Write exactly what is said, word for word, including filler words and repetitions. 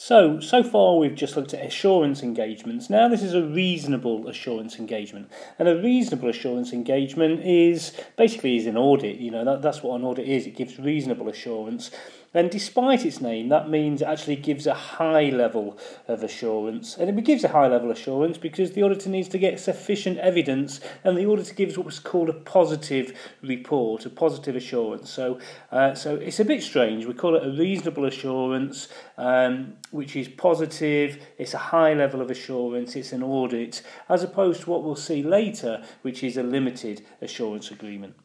So, so far we've just looked at assurance engagements. Now this is a reasonable assurance engagement. And a reasonable assurance engagement is basically is an audit. You know, that, that's what an audit is. It gives reasonable assurance. And despite its name, that means it actually gives a high level of assurance. And it gives a high level of assurance because the auditor needs to get sufficient evidence, and the auditor gives what was called a positive report, a positive assurance. So, uh, so it's a bit strange. We call it a reasonable assurance, um, which is positive. It's a high level of assurance. It's an audit, as opposed to what we'll see later, which is a limited assurance agreement.